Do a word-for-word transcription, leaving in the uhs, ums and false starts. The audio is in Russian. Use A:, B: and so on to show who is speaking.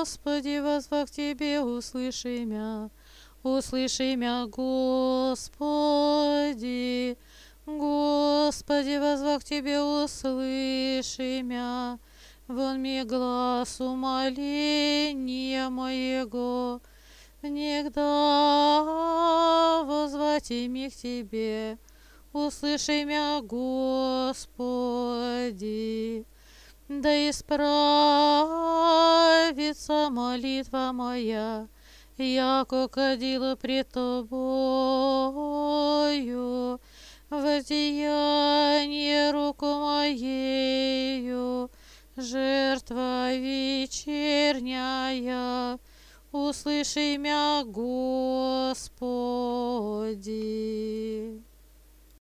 A: Господи, воззвав к Тебе, услыши мя. Услыши мя, Господи. Господи, воззвав к Тебе, услыши мя. Вон ми глаз умоления моего. Негда воззвать ими к Тебе. Услыши мя, Господи. Да исправится молитва моя, яко кадила пред Тобою, воздеяние руку моею, жертва вечерняя, услыши мя, Господи.